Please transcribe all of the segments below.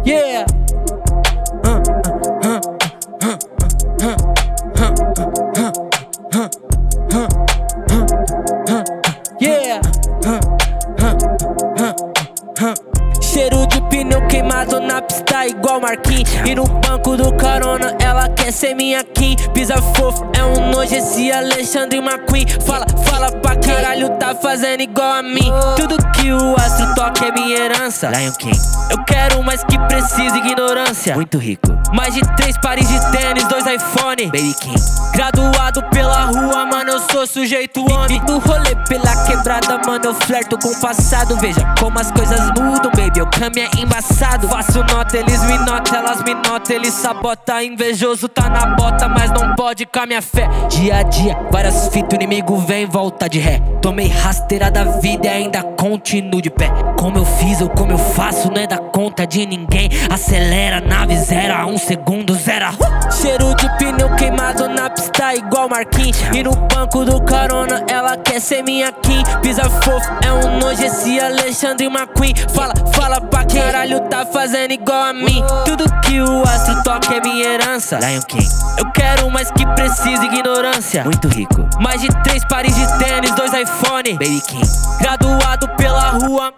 Yeah. Yeah. Cheiro de pneu queimado na pista igual Marquinhos. E no banco do carona ela quer ser minha Kim. Pisa fofo, é um nojo esse Alexandre McQueen. Fala pra caralho, tá fazendo igual a mim. Tudo que o astro toca é minha herança. Lion King. Eu quero mais que precisa ignorância. Muito rico. Mais de 3 pares de tênis, 2 iPhone. Baby King. Graduado pela rua, mano, eu sou sujeito homem. No rolê pela quebrada, mano, eu flerto com o passado. Veja como as coisas mudam, baby, eu caminho é embaçado. Faço nota, eles me notam, elas me notam. Eles sabota, invejoso tá na bota, mas não pode com a minha fé. Dia a dia, várias fitas, o inimigo vem em volta de ré. Tomei rasteira da vida e ainda continuo de pé. Como eu fiz ou como eu faço, não é da conta de ninguém. Acelera, nave 0 a 1 segundo, 0 a... Cheiro de pneu queimado na pista igual Marquinhos. E no banco do carona ela quer ser minha Kim. Pisa fofo, é um nojo esse Alexandre McQueen. Fala pra caralho, tá fazendo igual a mim. Tudo que o astro toca é minha herança. Lion King. Eu quero mais que precisa ignorância. Muito rico. Mais de 3 pares de tênis, 2 iPhone. Baby King. Graduado pela rua.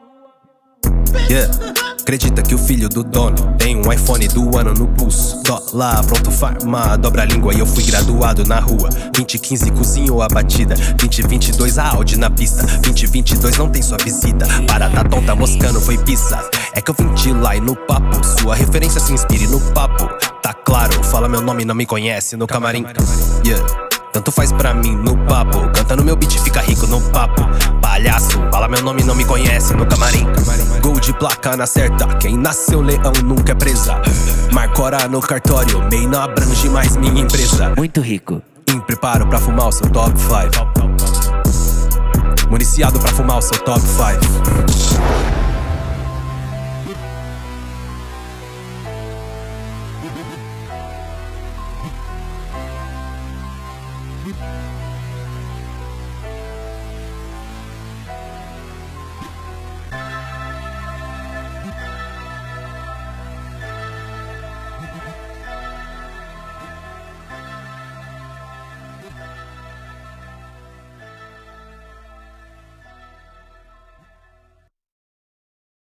Yeah. Acredita que o filho do dono tem um iPhone do ano no pulso. Dólar, pronto farma, dobra a língua e eu fui graduado na rua. 2015 cozinhou a batida, 2022 a Audi na pista, 2022 não tem sua visita. Parada tonta moscando foi pizza. É que eu vim de lá e no papo, sua referência se inspire no papo. Tá claro, fala meu nome, não me conhece no camarim. Yeah. Tanto faz pra mim no papo, canta no meu beat, fica rico no papo. Palhaço, fala meu nome, não me conhece no camarim. Gol de placa na certa, quem nasceu leão nunca é presa. Marcora no cartório, MEI não abrange mais minha empresa. Muito rico. Em preparo pra fumar o seu top 5. Municiado pra fumar o seu top 5.